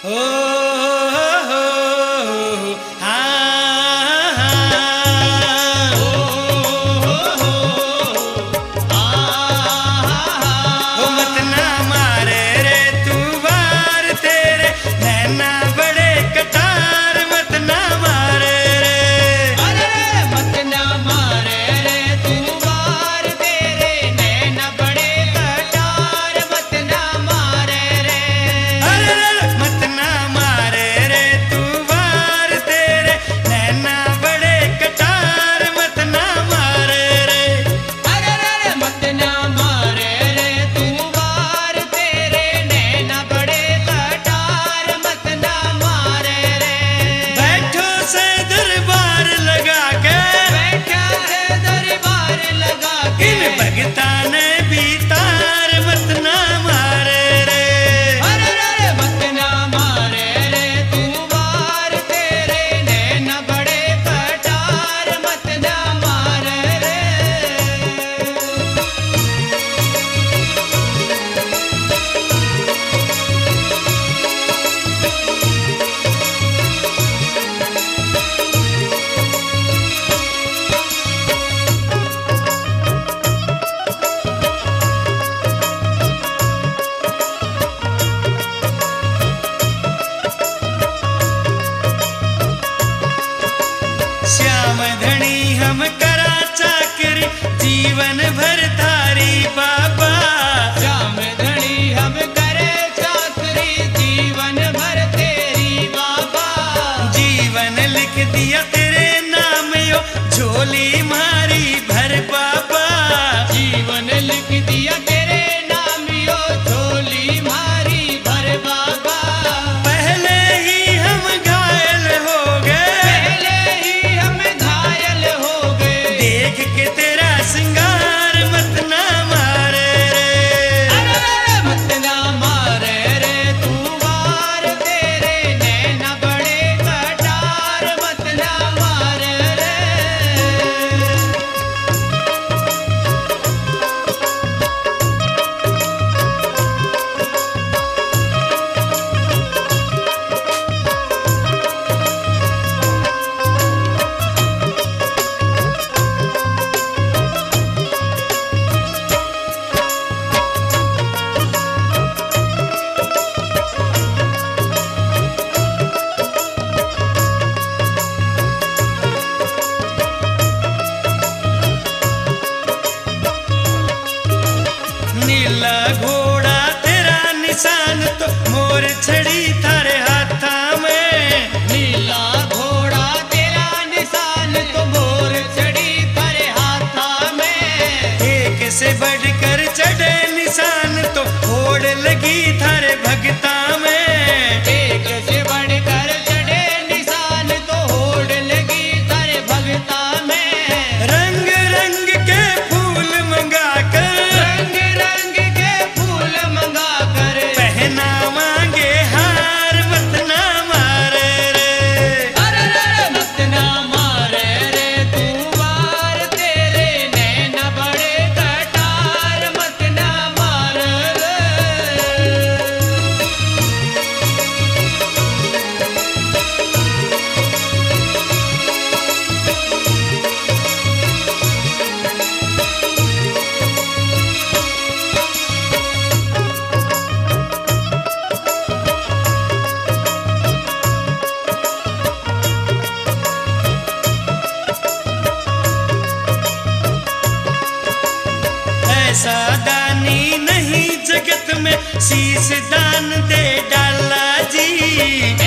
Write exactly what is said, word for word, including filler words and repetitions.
हो हो हाँ हाँ हो हो हो हो मत ना मारे रे तू वार तेरे नैना बड़े कटार मत ना मारे रे अरे मत ना मारे रे तू वार तेरे नैना बड़े कटार मत ना मारे रे अरे मत ना मारे रे तू वार तेरे नैना बड़े कटार मत ना मारे रे अरे मत ना मारे रे तू वार तेरे नैना बड़े कटार मत ना मारे रे बैठो से दरबार लगा के बैठा है दरबार लगा के इन भगता ने भी तार मत ना मारे रे अरे अरे मत ना मारे रे तू वार तेरे नैना बड़े कटार मत ना मारे रे श्याम धनी हम करा चाकरी जीवन भर थारी बाबा श्याम धनी हम करे चाकरी जीवन भर तेरी बाबा जीवन लिख दिया तेरे नाम यो झोली मारी भर बाबा जीवन लिख दिया तेरे नाम यो झोली मारी भर बाबा पहले ही हम घायल हो गए पहले ही हम घायल हो गए देख के तेरा सिंगार मत ना मारे रे अरे अरे मत ना मारे रे तू वार तेरे नैना बड़े कटार मत ना मारे रे नीला घोड़ा तेरा निशान तो मोर छड़ी थारे हाथा में नीला घोड़ा तेरा निशान तो मोर चढ़ी तेरे हाथा में एक से बढ़कर चढ़े निशान तो होड़ लगी थारे भगता में एक से बढ़कर चढ़े निशान तो होड़ लगी तेरे भगता में रंग रंग के फूल मंगा कर रंग रंग के फूल मंगा कर पहना मांगे हार मत ना मारे रे अरे अरे मत ना मारे रे तू वार तेरे नैना बड़े कटार मत ना मारे रे ऐसा दानी नहीं जगत में शीश दान दे डाला जी